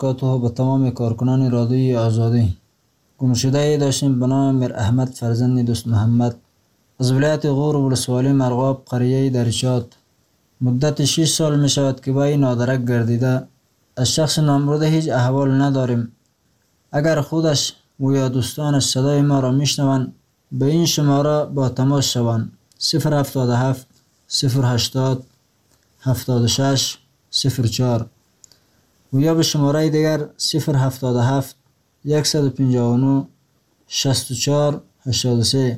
تشکراتها به تمام کارکنان رادیوی آزادی. گمشده داشتیم به نام میر احمد فرزند دوست محمد از ولایت غور ولسوالی مرغاب قریه دریچات. مدت 6 سال می شود که با این نادرک گردیده. از شخص نامبرده هیچ احوال نداریم. اگر خودش و یا دوستانش صدای ما را میشنوند به این شماره با تماس شوند: 077 080 76 04 و یا به شماره دیگر 077 159 64 83.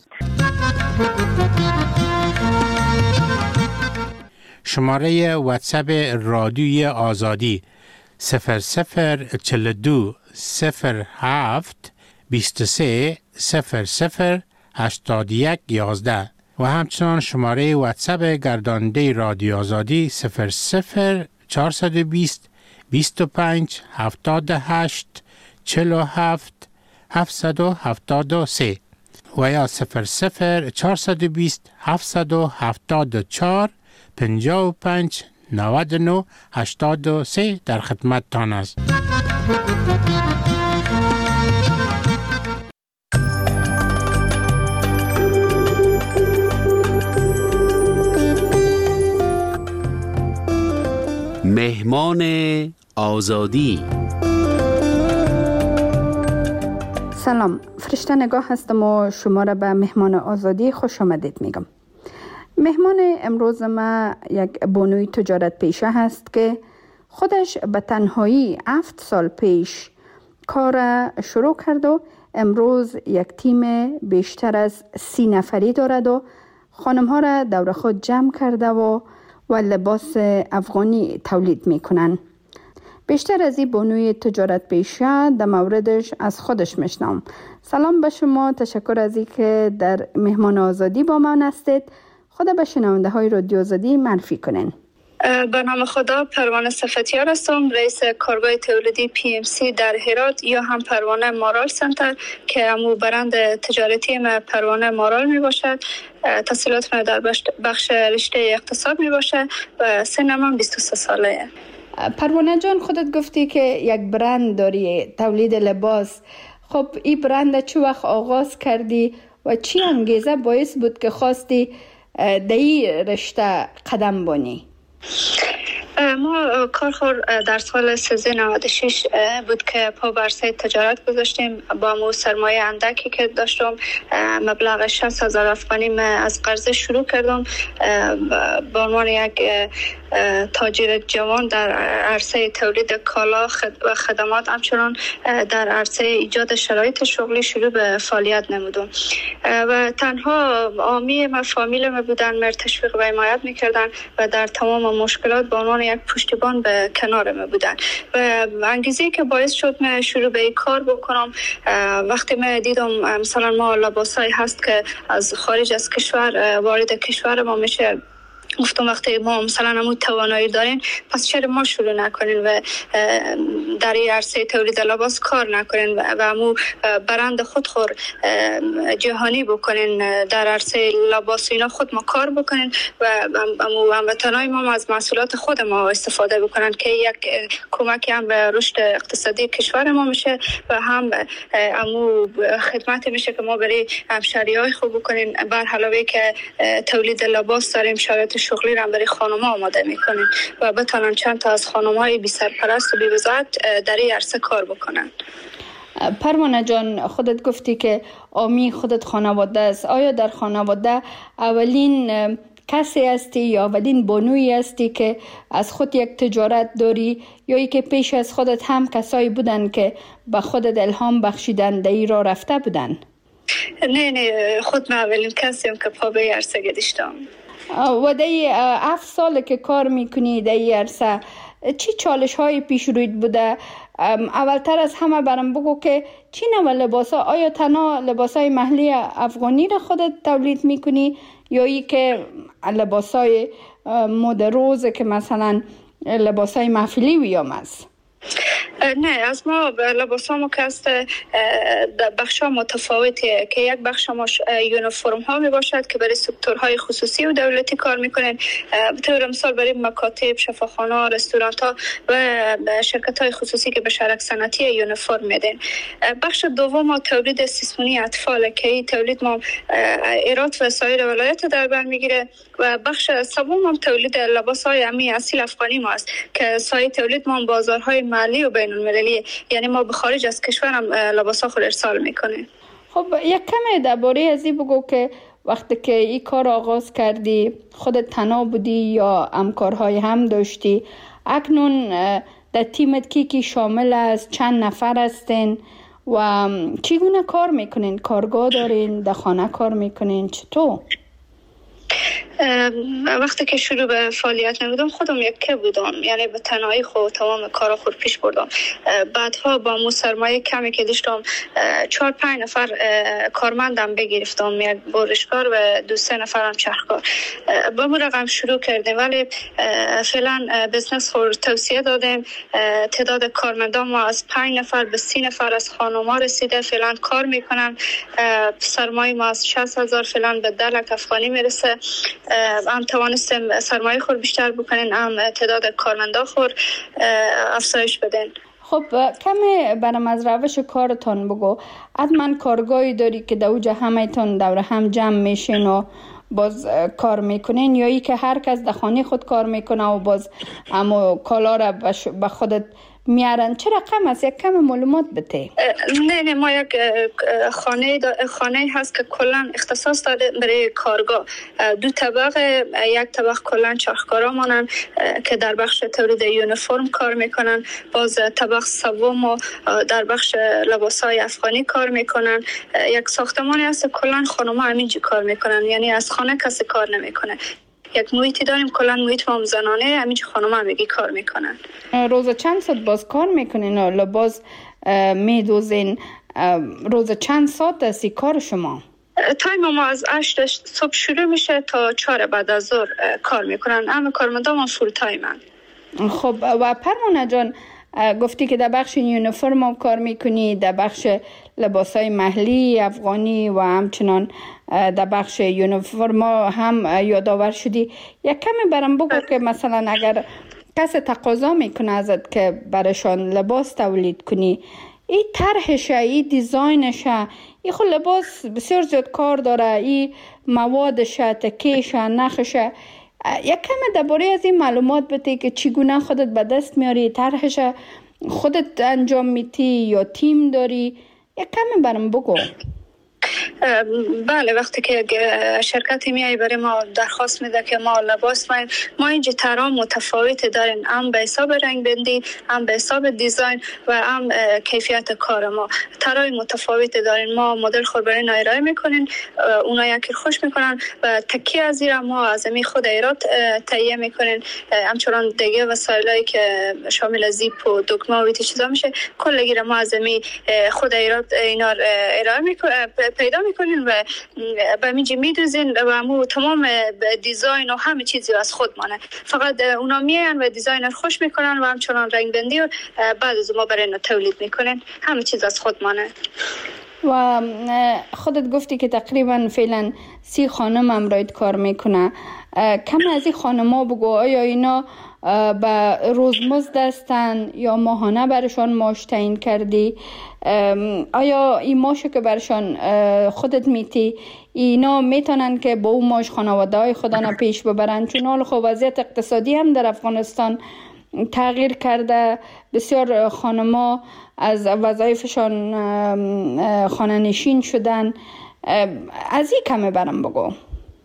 شماره واتساپ رادیوی آزادی 0042 07 23 00 81 11 و همچنان شماره واتساپ گرداننده رادیو آزادی 00 420 25 78 47 773 و یا 00 420 774 55 99 83 در خدمت تان است. مهمان آزادی. سلام، فرشته نگاه هستم و شما را به مهمان آزادی خوش آمدید میگم. مهمان امروز ما یک بانوی تجارت پیشه هست که خودش به تنهایی 7 سال پیش کار شروع کرد و امروز یک تیم بیشتر از 30 نفری دارد و خانم ها را دور خود جمع کرده و لباس افغانی تولید میکنن. بیشتر از این بانوی تجارت پیشه در موردش از خودش میشنم. سلام به شما، تشکر از این که در مهمان آزادی با من هستید. خدا به شنونده های رادیو آزادی معرفی کنین. به نام خدا، پروانه صفتیار هستم، رئیس کارگاه تولیدی PMC در هرات یا هم پروانه مارال سنتر که همو برند تجارتی ما پروانه مارال می باشد. تحصیلات من در بخش رشته اقتصاد می باشد و سنم 23 ساله. پروانه جان، خودت گفتی که یک برند داری، تولید لباس. خب این برند چه وقت آغاز کردی و چی انگیزه باعث بود که خواستی در این رشته قدم بانی؟ ما کارخور در سال 1396 بود که پا بر عرصه تجارت گذاشتیم. با مو سرمایه اندکی که داشتم، مبلغ 60,000 افغانی از قرضه شروع کردم. به عنوان یک تاجر جوان در عرصه تولید کالا و خدمات، همچنان در عرصه ایجاد شرایط شغلی شروع به فعالیت نمودم و تنها عامی ما فامیل ما بودن، مرا تشویق و حمایت میکردن و در تمام مشکلات به عنوان یک پشتیبان به کنار ما بودن. و انگیزه که باعث شد من شروع به این کار بکنم، وقتی من دیدم مثلا ما لباسایی هست که از خارج از کشور وارد کشور ما میشه، گفتم وقتی ما مثلا همون توانایی دارین، پس چرا ما شروع نکنین و در این عرصه تولید لباس کار نکنین و همون برند خود جهانی بکنین، در عرصه لباس اینا خود ما کار بکنین و هموطنای ما از محصولات خود ما استفاده بکنن که یک کمکی هم به رشد اقتصادی کشور ما میشه و هم همون خدمتی میشه که ما برای همشهریای خوب بکنین. بر علاوه که تولید لباس داریم، شرایط شغلی را برای خانم‌ها آماده می‌کنیم و بتونن چند تا از خانم‌های بی سرپرست و بی وزارت در این عرصه کار بکنن. پروانه جان، خودت گفتی که عامی خودت خانواده است. آیا در خانواده اولین کسی هستی یا اولین بانویی هستی که از خود یک تجارت داری، یا ای که پیش از خودت هم کسایی بودن که به خودت الهام بخشیدن در این راه رفته بودن؟ نه، خود من اولین کسیم که پا به عرصه گذاشتم. و در 7 سال که کار میکنی در این عرصه، چی چالش های پیش رویت بوده؟ اولتر از همه برام بگو که چی نوع لباس ها، آیا تنها لباس های محلی افغانی را خودت تولید میکنی یا ای که لباس های مد روز که مثلا لباس های محفلی ویام است؟ نه، از ما لباسامو که است بخشا متفاوتیه که یک بخش ما یونیفرم ها می باشد که برای سکتورهای خصوصی و دولتی کار میکنن. به طور مثال برای مکاتب، شفاخانه، رستوران ها و شرکت های خصوصی که به شرک صنعتی یونیفرم میدن. بخش دوم تولید سیسمونی اطفال که این تولید ما ایرات و سایر ولایت در بر میگیره و بخش سوم هم تولید لباس های امی اصیل افغانی ما است که سایه تولید ما بازارهای محلی و بین المللی، یعنی ما به خارج از کشور هم لباس ها خود ارسال میکنیم. خب یک کمی درباره از این بگو که وقتی که این کار آغاز کردی خودت تنها بودی یا همکارهای هم داشتی؟ اکنون در تیمت کی شامل است؟ چند نفر هستین و چگونه کار میکنین؟ کارگاه دارین؟ در خانه کار میکنین؟ چطور؟ وقتی که شروع به فعالیت نمودم خودم یکی بودم، یعنی به تنهایی خود تمام کارا خود پیش بردم. بعدها با مو سرمایه کمی که داشتم 4-5 نفر کارمندم بگرفتم، یک برشکار و 2-3 نفرم چرخکار. با مو رقم شروع کردیم، ولی فعلا بزنس خود توسعه دادیم. تعداد کارمندان ما از 5 نفر به 30 نفر از خانوما رسیده، فعلا کار میکنن. سرمایه ما از 60,000 فعلا به 10 لک افغانی میرسه. هم توانستیم سرمایه خور بیشتر بکنین، هم تعداد کارمندا خور افزایش بدین. خب کمی برام از روش کارتان بگو. حتما کارگاهی داری که در اوج همه‌تون دور هم جمع میشین و باز کار میکنین، یا ای که هر کس در خانه خود کار میکنه و باز اما کالا را به خودت میارن؟ چه رقم است؟ یک کم معلومات بده. نه ما یک خانه هست که کلا اختصاص داده برای کارگاه. 2 طبقه، یک طبقه کلا چرخکارا مانن که در بخش تولید یونیفرم کار میکنن، باز طبقه سوم در بخش لباسای افغانی کار میکنن. یک ساختمانی هست کلا خانوما همینجا کار میکنن، یعنی از خانه کسی کار نمیکنه. یک محیطی داریم کلا محیط ما زنانه، همینجا خانوما همگی کار میکنن. روز چند ساعت باز کار میکنین و لباس میدوزین؟ روز چند ساعت است کار شما؟ تایم ما از 8 صبح شروع میشه تا 4 بعد از ظهر کار میکنن. همه کارمندان ما فول تایمن. خب و پروانه جان، گفتی که در بخش یونیفرم هم کار میکنی، در بخش لباسای محلی افغانی و همچنان در بخش یونیفرم هم یادآور شدی. یک کمی برام بگو که مثلا اگر کسی تقاضا میکنه ازت که برشان لباس تولید کنی، این طرحشه، این دیزاینشه، این خود لباس بسیار زیاد کار داره، این موادشه، تکیشه، نخشه. یک کمی درباره از این معلومات بده که چگونه خودت به دست میاری؟ طرحشه خودت انجام میدی یا تیم داری؟ یک کمی برام بگو. بله، وقتی که شرکتی میای برای ما درخواست میده که ما لباس ما اینجا طرح متفاوت داریم، هم به حساب رنگ بندی، هم به حساب دیزاین و هم کیفیت کار ما. طرح متفاوت داریم، ما مدل خود برای ارائه میکنین، اونا یکی خوش میکنن و تکی از زیر ما از می خود ایراد تهیه میکنین. همچنان دیگه وسایلی که شامل زیپ و دکمه و چیزا میشه کلگی ما از می خود ایراد اینا ارائه میکنن، پیدا میکنین و به میجی میدوزین و همون تمام دیزاین و همه چیزی از خود مانه. فقط اونا میان و دیزاین خوش میکنن و همچنان رنگ بندی و بعد از ما برای اینا تولید میکنن. همه چیز از خود مانه. و خودت گفتی که تقریبا فعلا 30 خانم امرایت کار میکنه. کم از این خانم‌ها بگو، آیا اینا به روزمزد هستن یا ماهانه برشان معاش تعیین کردی؟ آیا این معاشی که برشان خودت میتی اینا میتونن که با اون معاش خانواده های خودانه پیش ببرن؟ چون حال خب وضعیت اقتصادی هم در افغانستان تغییر کرده، بسیار خانما از وظایفشان خانه نشین شدن. از این کمی برام بگو.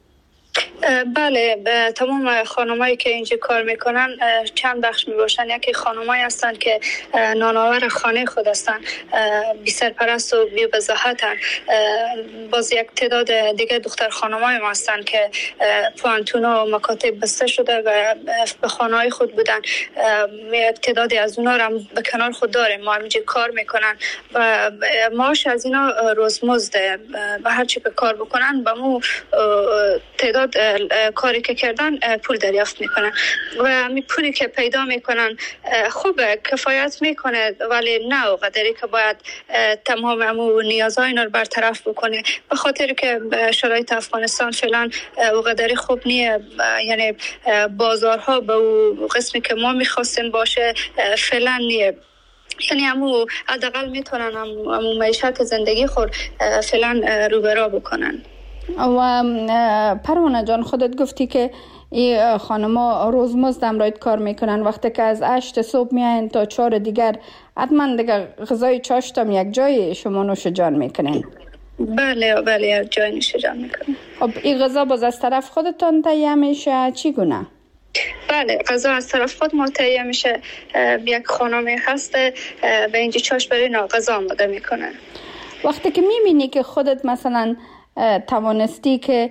بله، تمام خانمایی که اینجا کار میکنن چند بخش میباشن. یکی خانمایی هستن که نانآور خانه خود هستن، بی سرپرست و بی وضاحتن. باز یک تعداد دیگه دختر خانمای ما هستن که پوانتونا و مکاتب بسته شده و به خانه‌های خود بودن. یک تعدادی از اونا رو به کنار خود داریم، ما اینجا کار میکنن و معاش از اینا روزمزده. به هر چی که کار بکنن به مو تعداد کاری که کردن پول دریافت میکنن و همین پولی که پیدا میکنن خوبه، کفایت میکنه، ولی نه اونقدری که باید تمام امور نیازهای اینا رو برطرف بکنه، به خاطر که شرایط افغانستان فعلا اونقدری خوب نیه. یعنی بازارها به اون قسمی که ما میخواستیم باشه فعلا نیه. یعنی حداقل میتونن همو معیشت زندگی خود فعلا روبرا بکنن. و پروانه جان، خودت گفتی که این خانما روزمزد امرایت کار میکنن، وقتی که از 8 صبح میاین تا 4 دیگر حتما دیگه غذای چاشتم یک جای شما نوش جان میکنن. بله یک جای نوش جان میکنن. خب این غذا باز از طرف خودتان تهیه میشه چگونه؟ بله، غذا از طرف خود ما تهیه میشه. یک خانمی هست به اینجا چاش برای غذا آماده میکنه. وقتی که میبینی که خودت مثلا توانستی که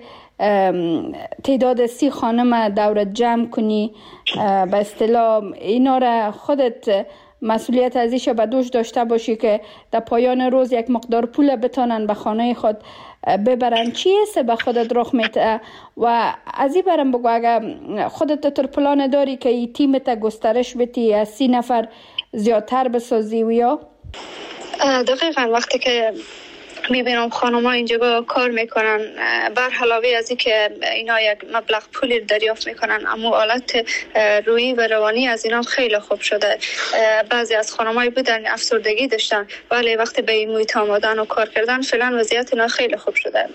تعداد 30 خانم دورت جمع کنی، به اصطلاح اینا را خودت مسئولیت ازیش به دوش داشته باشی که در پایان روز یک مقدار پول بتانن به خانه خود ببرن، چیه به خودت رخ میده؟ و از این برم بگو اگر خودت تر پلان داری که این تیمت گسترش بدی از 30 نفر زیادتر بسازی و یا؟ دقیقا وقتی که میبینم خانوما اینجا با کار میکنن، بر علاوه از این که اینا یک مبلغ پولی دریافت میکنن، اما حالت روحی و روانی از اینا خیلی خوب شده. بعضی از خانمایی بودن افسردگی داشتن، ولی وقتی به این محیط آمدن و کار کردن فعلا وضعیت اینا خیلی خوب شده.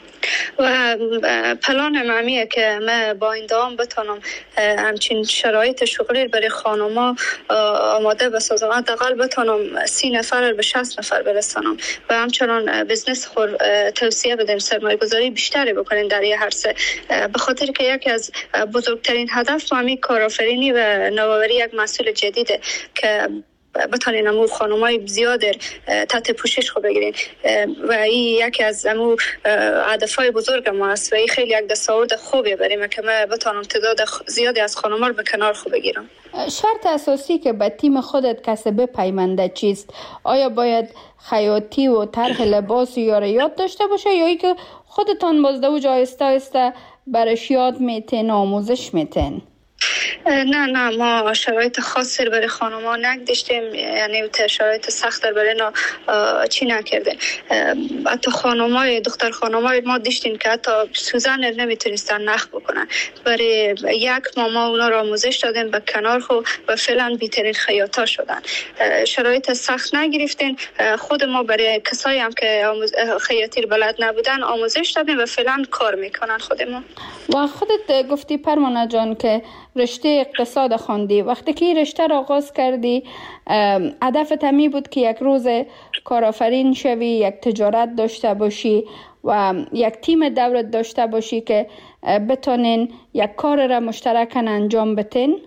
و پلان معمیه که من با این دوام بتونم همچین شرایط شغلی برای خانوما آماده بسازم، حداقل بتونم 30 نفر به 60 نفر برسانم و همچنان بزنس خود توسعه بدیم، سرمایه گذاری بیشتری بکنیم در یه عرصه، به خاطر که یکی از بزرگترین هدف همین کارآفرینی و نوآوری یک محصول جدیده که بتانین امو خانمای زیاد تحت پوشش خود بگیرین و این یکی از امو هدفهای بزرگ ما است و این خیلی یک دستاورد خوبی بریم که من بتانم تعداد زیادی از خانم‌ها رو به کنار خود بگیرم. شرط اساسی که به تیم خودت کسی بپیونده چیست؟ آیا باید خیاطی و طرح لباس یا یاد داشته باشه یا ای که خودتان بازده و آهسته برش یاد میتین آموزش میتین؟ نه ما شرایط خاصی برای خانم‌ها نگذاشتیم، یعنی شرایط سخت برای اینا چی نکردیم. حتی دختر خانم‌های ما داشتیم که حتی سوزن نمیتونستن نخ بکنن، برای یک ماه اونا را آموزش دادیم به کنار خود و فعلا بهترین خیاطا شدن. شرایط سخت نگرفتیم، خود ما برای کسایی هم که خیاطی بلد نبودن آموزش دادیم و فعلا کار میکنن خودمون. و خودت گفتی پروانه جان که رشته اقتصاد خواندی، وقتی که رشته را آغاز کردی هدفت همی بود که یک روز کارآفرین شوی، یک تجارت داشته باشی و یک تیم دورت داشته باشی که بتونین یک کار را مشترکاً انجام بدین؟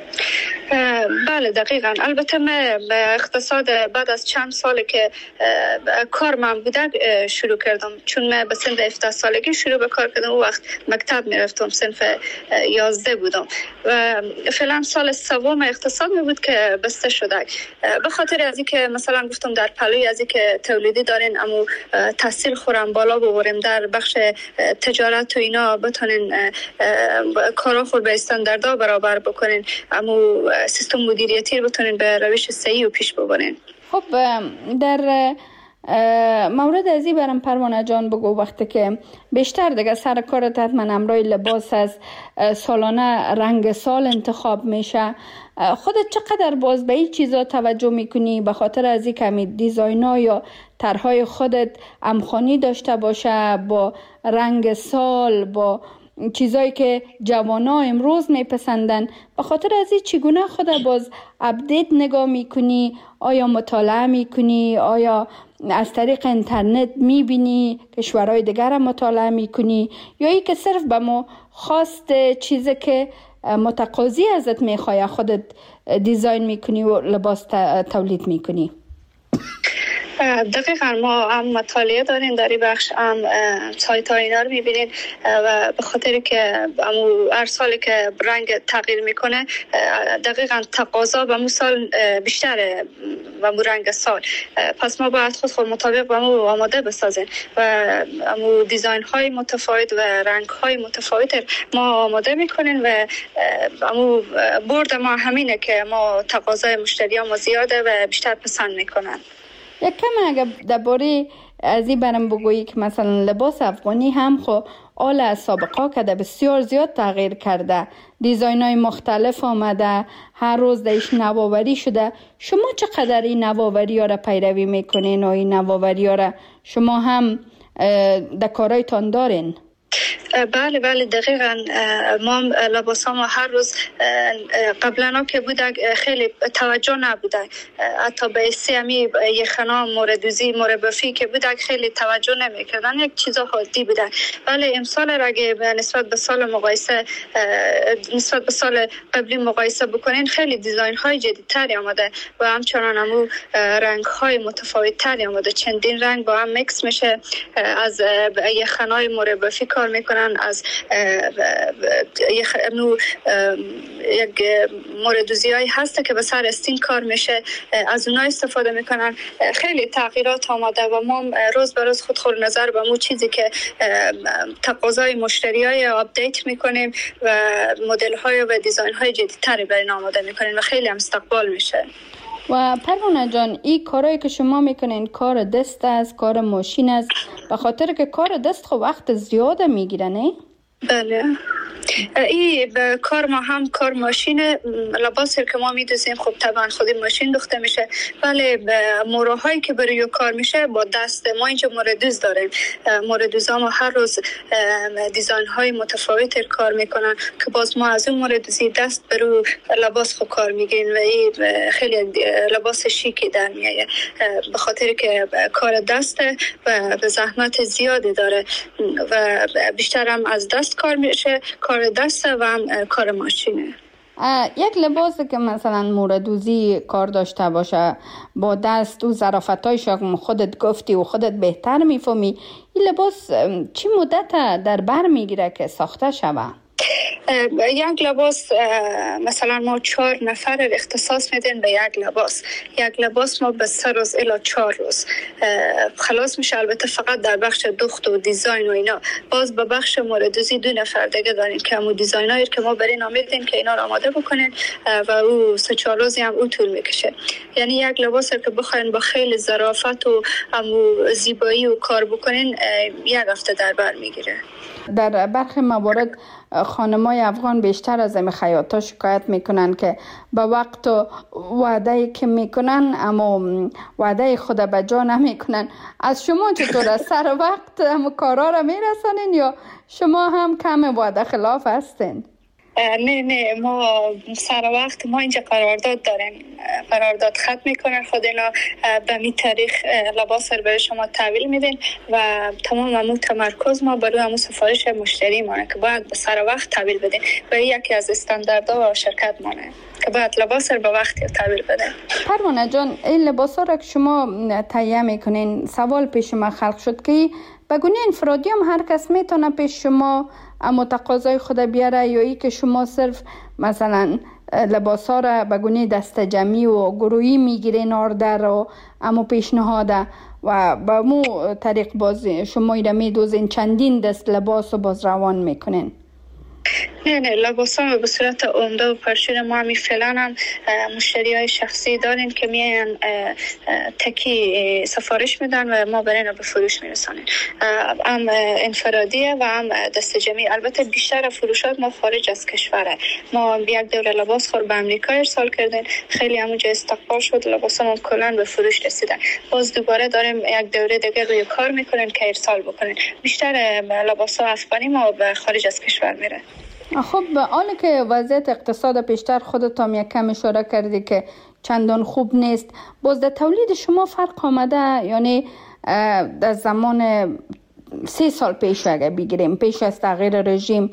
بله دقیقاً. البته من به اقتصاد بعد از چند سال که کار من بوده شروع کردم، چون من به سن 17 سالگی شروع به کار کردم. اون وقت مکتب میرفتم، صنف 11 بودم و فعلا سال سوم اقتصاد می بود که بسته شده. به خاطر از اینکه مثلا گفتم در پلوی از اینکه تولیدی دارین اما تحصیل خورم بالا ببریم در بخش تجارت و اینا بتونین کارا خود به استانداردها برابر بکنین، اما سیستم مدیریتی رو بتونین به روش صحیح و پیش ببرین. خب در مورد ازی برم پروانه جان بگو، وقتی که بیشتر دیگه سر کارت حتما امرای لباس از سالانه رنگ سال انتخاب میشه، خودت چقدر باز به این چیزا توجه میکنی به خاطر از این کمی دیزاینا یا طرحهای خودت همخوانی داشته باشه با رنگ سال، با چیزایی که جوانا امروز میپسندن؟ به خاطر از این چگونه خود باز اپدیت نگاه میکنی؟ آیا مطالعه میکنی؟ آیا از طریق اینترنت میبینی کشورهای دیگر مطالعه میکنی؟ یا ای که صرف به ما خواست چیزی که متقاضی ازت میخواه خودت دیزاین میکنی و لباس تولید میکنی؟ دقیقا ما هم مطالعه داریم در این بخش، هم سایت های اینا رو میبینید و به خاطر که هر سالی که رنگ تغییر میکنه دقیقا تقاضا به مو سال بیشتره و مو رنگ سال، پس ما باید خود مطابق به مو آماده بسازیم و مو دیزاین های متفاوت و رنگ های متفاوت ما آماده میکنیم و مو برد ما همینه که ما تقاضای مشتری ما زیاده و بیشتر پسند میکنن. یک کم اگر درباره از این برم بگویی که مثلا لباس افغانی هم خو آل از سابقا کده بسیار زیاد تغییر کرده، دیزاین های مختلف آمده، هر روز دیش نوآوری شده. شما چقدر این نوآوری ها را پیروی میکنین و این نوآوری ها را شما هم در کارایتان دارین؟ بله دقیقا ما لباس ما هر روز قبلا که بوده خیلی توجه نبوده، حتی به سیمی یخنا موردوزی مربفی که بوده خیلی توجه نمیکردن، یک چیزا عادی بوده. ولی امسال اگه نسبت به سال مقایسه نسبت به سال قبلی مقایسه بکنین خیلی دیزاین های جدیدتری آمده و همچنان همو رنگ های متفاوت تری آمده، چندین رنگ با هم میکس میشه، از یخنای مربفی کار میکنن، از یک موردوزی های هسته که به سر استین کار میشه، از اونها استفاده میکنن. خیلی تغییرات آمده و ما روز به روز خود نظر به مو چیزی که تقاضای مشتری های آپدیت میکنیم و مدل های و دیزاین های جدیدتری برای آماده میکنیم و خیلی هم استقبال میشه. و پروانه جان، این کارهایی که شما میکنین کار دست است، کار ماشین است، به خاطر که کار دست خب وقت زیاده میگیره نه؟ بله، این کار ما هم کار ماشین، لباسی که ما میدوزیم خب طبعا خودی ماشین دوخته میشه، ولی موراهایی که برای کار میشه با دست ما اینجا موردوز داریم. موردوزا ما هر روز دیزاین های متفاوت کار میکنن که باز ما از اون موردوزی دست برای لباس خب کار میگیریم و این خیلی لباس شیکی در میایه به خاطر که کار دسته و به زحمت زیادی داره و بیشتر هم از دست کار میشه، کار دسته و هم کار ماشینه. یک لباسی که مثلا موردوزی کار داشته باشه با دست و ظرافتایش خودت گفتی و خودت بهتر میفهمی، این لباس چی مدت در بر میگیره که ساخته شوه؟ یک لباس مثلا ما 4 نفر اختصاص میدین به یک لباس ما به 3 روز الی 4 روز خلاص میشه. البته فقط در بخش دوخت و دیزاین و اینا، باز به بخش موردوزی 2 نفر دیگه داریم که همون دیزاینایی که ما برین آمیدین که اینا رو آماده بکنین و او 3-4 روزی هم او طول میکشه. یعنی یک لباس که بخواین با خیلی ظرافت و همون زیبایی و کار بکنین 1 هفته در بر میگیره. در برخی موارد خانمای افغان بیشتر از این خیاطا شکایت میکنن که با وقت و وعده که میکنن اما وعده خود به جا نمیکنن. از شما چطور است؟ سر وقت هم کارا را میرسانین یا شما هم کم وعده خلاف هستین؟ نه ما سر وقت ما اینجا قرارداد داریم، قرارداد ختم میکنن خود اینا به می تاریخ لباس رو برای شما تحویل میدین و تمام همون تمرکز ما برای همون سفارش مشتری مانه که باید به سر وقت تحویل بدین و یکی از استانداردها و شرکت مانه که باید لباس رو به وقت تحویل بدین. پروانه جان، این لباس ها را که شما تهیه میکنین، سوال پیش ما خلق شد که به گونه انفرادی هم هر کس میتونه پیش شما اما تقاضای خود بیاره یا ای که شما صرف مثلا لباس ها را به گونه دست جمعی و گروهی میگیرین آردر و اما پیشنهاده و به مو طریق باز شما ایره میدوزین چندین دست لباس و باز روان میکنین؟ نه لباس ها به صورت عمده و پرشور ما همی فعلا هم مشتری های شخصی دارین که میان تکی سفارش میدن و ما برای به فروش میرسانیم. هم انفرادیه و هم دست جمعی. البته بیشتر فروشات ما خارج از کشوره. ما یک دوره لباس خور به امریکا ارسال کردیم، خیلی همونجا استقبال شد، لباس ما کلان به فروش رسیدن. باز دوباره داریم یک دوره دیگه روی کار میکنیم که ارسال بکنیم. بیشتر لباس ها افغانی ما به خارج از کشور میره. خب حالا که وضعیت اقتصاد پیشتر خودت هم یک کم اشاره کردی که چندان خوب نیست، باز در تولید شما فرق آمده؟ یعنی در زمان 3 سال پیش اگه بگیریم پیش از تغییر رژیم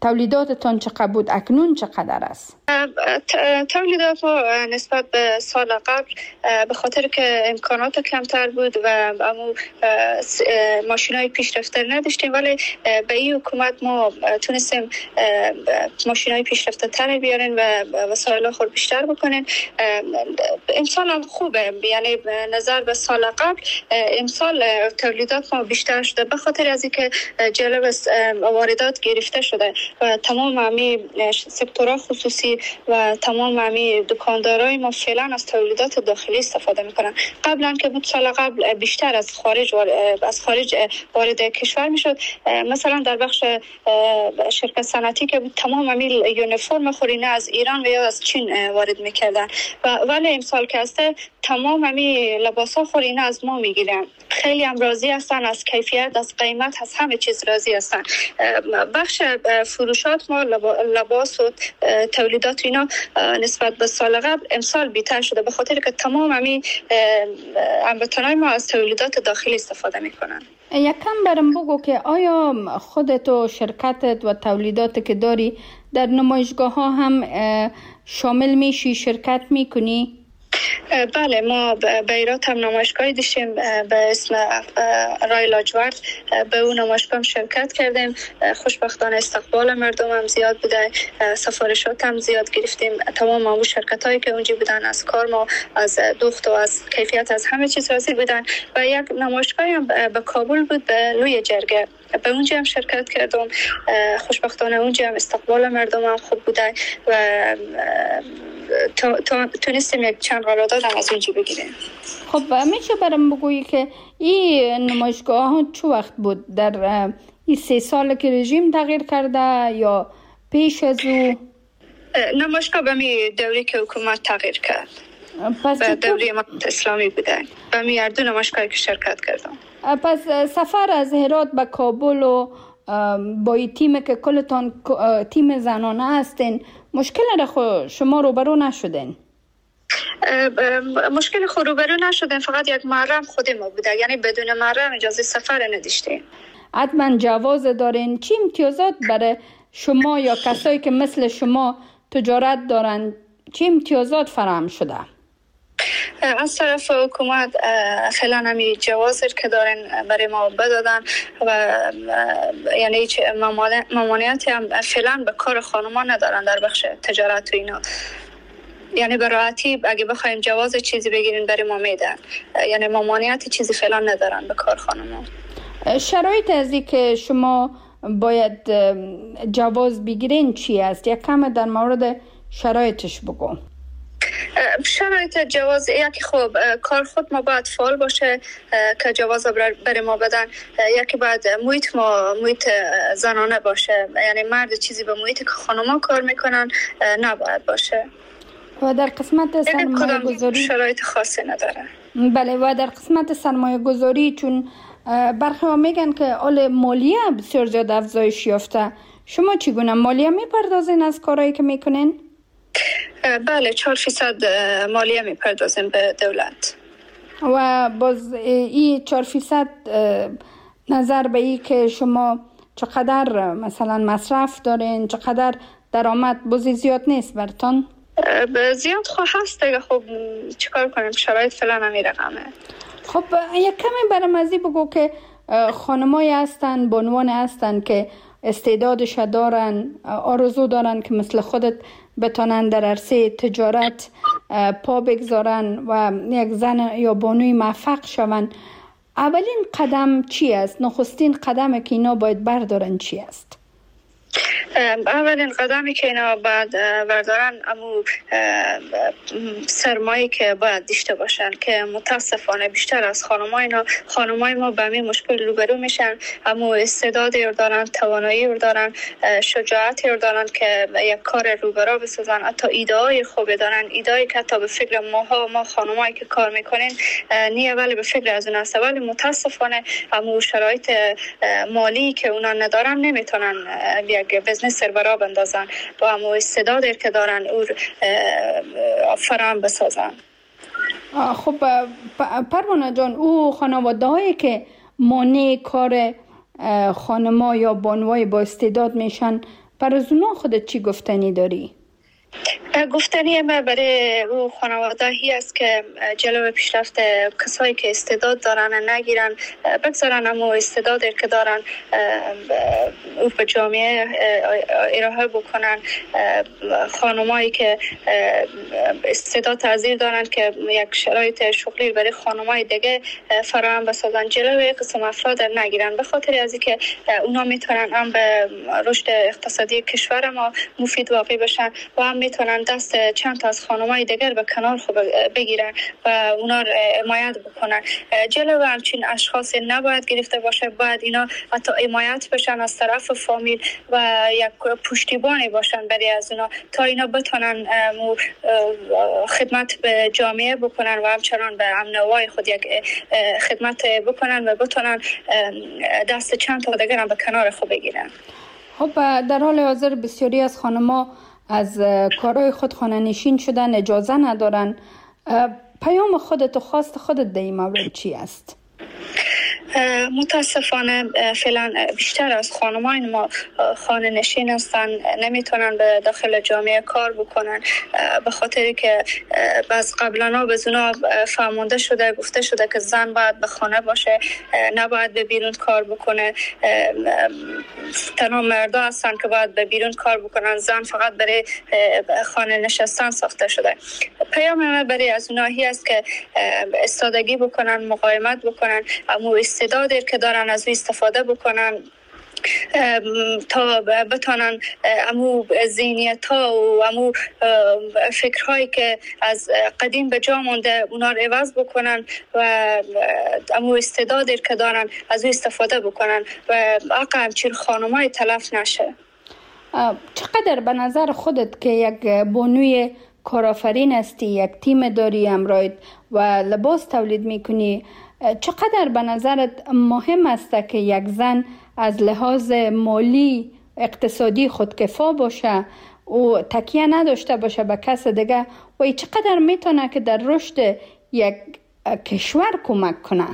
تولیداتتان چقدر بود، اکنون چقدر است؟ تولیدات ما نسبت به سال قبل به خاطر که امکانات کمتر بود و ماشینای پیشرفته نداشتیم، ولی به این حکومت ما تونستیم ماشینای پیشرفته تر بیارین و وسایل خود بیشتر بکنین. امسال هم خوبه، یعنی نظر به سال قبل امسال تولیدات ما بیشتر شده به خاطر از اینکه جلب واردات گرفته شده و تمام همین سکتورها خصوصی و تمام همین دکاندارای ما فعلا از تولیدات داخلی استفاده میکنن. قبلا که بود سال قبل بیشتر از خارج وارد کشور میشد. مثلا در بخش شرکت صنعتی که بود تمام همین یونیفرم خورینه از ایران و یا از چین وارد میکردن ولی امسال که هسته تمام همین لباسا خورینه از ما میگیرن. خیلی هم راضی هستن از کیفیت، از قیمت، از همه چیز راضی هستن. بخش فروشات ما لباس و تولیدات اینا نسبت به سال قبل امسال بیشتر شده به خاطر که تمام همین هموطنای ما از تولیدات داخلی استفاده میکنن. یکم برام بگو که آیا خودت و شرکتت و تولیدات که داری در نمایشگاه ها هم شامل میشی، شرکت میکنی؟ بله، ما به ایرات هم نمایشگاهی داشتیم به اسم رای لاجورد. به اون نمایشگاه شرکت کردیم. خوشبختانه استقبال مردم هم زیاد بوده، سفارشات هم زیاد گرفتیم. تمام اون شرکت هایی که اونجا بودن از کار ما، از دخت و از کیفیت، از همه چیز راضی بودن. و یک نمایشگاهی هم به کابل بود به لوی جرگه، به اونجا هم شرکت کردم. خوشبختانه اونجا هم استقبال مردم هم خوب بوده و تونستیم یک چند قرارداد هم از اونجا بگیریم. خب میشه برام بگویی که این نمایشگاه ها چه وقت بود؟ در این 3 سال که رژیم تغییر کرده یا پیش از او؟ نمایشگاه به می دوری که حکومت تغییر کرد، به دوری امارت اسلامی بوده. به می هر دو نمایشگاهی که شرکت کردم. پس سفر از هرات به کابل و با این تیم که کلتان تیم زنانه هستین، مشکل را شما روبرو نشدین؟ مشکل خود روبرو نشدین، فقط یک محرم خود ما بوده، یعنی بدون محرم اجازه سفر نداشتیم. حتما جواز دارین. چی امتیازات برای شما یا کسایی که مثل شما تجارت دارن، چی امتیازات فراهم شده؟ از طرف حکومت فعلا همی جوازی که دارن برای ما بدادن و یعنی ممانعتی هم فعلا به کار خانمان ندارن در بخش تجارت و اینا. یعنی به راحتی اگه بخوایم جواز چیزی بگیرین برای ما میدن، یعنی ممانعتی چیزی فعلا ندارن به کار خانمان. شرایط ازی که شما باید جواز بگیرین چی است؟ یک کم در مورد شرایطش بگو. شرایط جواز یکی خوب کار خود ما باید فعال باشه که جواز برای ما بدن. یکی باید محیط زنانه باشه، یعنی مرد چیزی به محیط که خانوما کار میکنن نباید باشه. و در قسمت سرمایه گذاری شرایط خاصی نداره. بله، و در قسمت سرمایه گذاری چون برخی ها میگن که آل مالیه بسیار زیاد افزایش یافته، شما چگونه مالیه میپردازین از کارهایی که میکنین؟ بله، 4% مالیه میپردازیم به دولت. و باز این 4% نظر به این که شما چقدر مثلا مصرف دارین، چقدر درآمد، بازی زیاد نیست برتان؟ زیاد هست دیگه. خب چیکار کنیم، شرایط فعلا همین رقمه. خب یک کمی برام ازی بگو که خانمایی هستن، بانوان هستن که استعدادش دارن، آرزو دارن که مثل خودت بتونن در عرصه تجارت پا بگذارن و یک زن یا بانوی موفق شون. اولین قدم چی است؟ نخستین قدمی که اینا باید بردارن چی است؟ اولین قدمی که اینا باید بردارن امو سرمایه که باید داشته باشن که متاسفانه بیشتر از خانمای ما به همین مشکل روبرو میشن. امو استعدادی دارن، توانایی دارن، شجاعتی دارن که یک کار روبرو بسازن. حتی ایده‌های خوبی دارن، ایده‌ای که حتی به فکر ما خانمایی که کار میکنین نیه، ولی به فکر از اون است. ولی متاسفانه امو شرایط مالی که اونا ندارن نمیتونن یک بزنس سربرا بندازن با همو استعدادی که دارن او فراهم بسازن. خب پروانه جان، او خانواده هایی که مانع کار خانما یا بانوای با استعداد میشن، اونا خودت چی گفتنی داری؟ گفتنی ما برای او خانواده هی است که جلو پیشرفت کسایی که استعداد دارن نگیرن، بگذارن اما استعدادی که دارن او به جامعه ارائه بکنن. خانمایی که استعداد تحضیر دارن که یک شرایط شغلی برای خانمای دیگه فراهم بسازن، جلوی قسم افراد نگیرن، به خاطر از اینکه اونا میتونن هم به رشد اقتصادی کشور ما مفید واقع بشن و هم میتونن دست چند تا از خانمای دیگر به کنار بگیرن و اونا رو حمایت بکنن. جلو همچین اشخاص نباید گرفته باشه، باید اینا حتی حمایت بشن از طرف فامیل و یک پشتیبانی باشن برای از اونا تا اینا بتونن خدمت به جامعه بکنن و همچنان به امن و وای خود یک خدمت بکنن و بتونن دست چند تا دیگر هم به کنار خود بگیرن. خب در حال حاضر بسیاری از خانم‌ها از کارهای خود خانه نشین شدن، اجازه ندارن. پیام خودت و خواست خودت در این مورد چی است؟ متاسفانه فعلا بیشتر از خانمان ما خانه نشین هستن، نمیتونن به داخل جامعه کار بکنن به خاطری که بعض قبلا به اونا فهمونده شده، گفته شده که زن باید به خانه باشه، نباید به بیرون کار بکنه. تنها مردا هستن که باید به بیرون کار بکنن، زن فقط برای خانه نشستن ساخته شده. پیام من برای از اونایی است که استادگی بکنن، مقاومت بکنن، اما استعدادی که دارن از او استفاده بکنن تا بتونن امو ذهنیت ها و امو فکرهایی که از قدیم به جا مونده اونا رو عوض بکنن و امو استعدادی که دارن از او استفاده بکنن و حق همچین خانمای تلف نشه. چقدر به نظر خودت که یک بانوی کارآفرین هستی، یک تیم داری همراهت و لباس تولید میکنی، چقدر به نظرت مهم است که یک زن از لحاظ مالی اقتصادی خودکفا باشه و تکیه نداشته باشه به کس دیگه و چقدر میتونه که در رشد یک کشور کمک کنه؟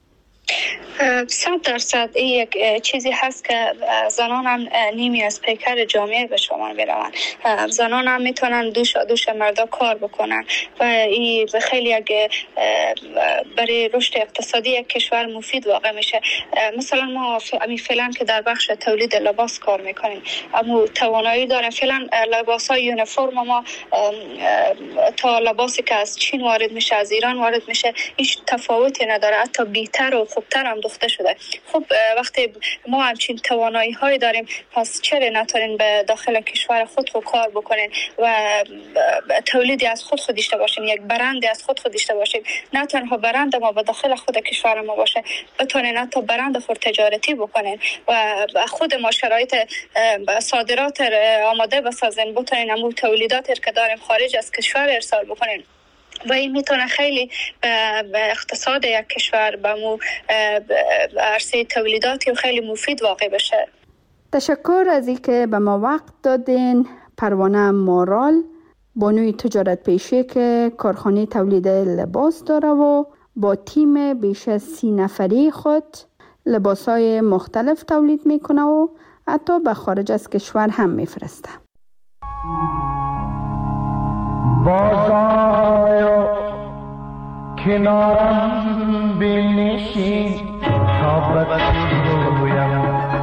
100% این یک چیزی هست که زنان هم نیمی از پیکر جامعه به شما میروند. زنان هم میتونن دوش مردا کار بکنن و این خیلی برای رشد اقتصادی یک کشور مفید واقع میشه. مثلا ما فعلا که در بخش تولید لباس کار میکنیم، اما توانایی داریم. فعلا لباسای یونیفرم ما تا لباسی که از چین وارد میشه، از ایران وارد میشه، هیچ تفاوتی نداره، حتی بهتر و خوبتر هم دخته شده. خب وقتی ما همچین توانایی های داریم، پس چرا نتونین به داخل کشور خود کار بکنین و تولیدی از خود داشته باشیم، یک برندی از خود داشته باشیم. نه تنها برند ما به داخل خود کشور ما باشه، بتونین حتی برند خود تجارتی بکنین و خود ما شرایط صادرات آماده بسازین، بتونین همون تولیداتی که داریم خارج از کشور ارسال بکنین و این میتونه خیلی به اقتصاد یک کشور به عرصه تولیداتی و خیلی مفید واقع بشه. تشکر از اینکه به ما وقت دادین. پروانه مارال، بانوی تجارت پیشه که کارخانه تولید لباس داره و با تیم بیش از 30 نفری خود لباسای مختلف تولید میکنه و حتی به خارج از کشور هم میفرسته. بازآی کنارم بنشین تا بگویم،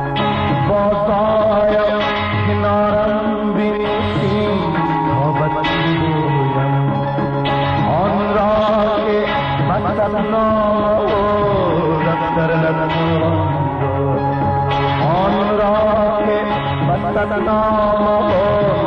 بازآی کنارم بنشین تا بگویم آن را که مستنام دفتر نبود، آن را که مستنام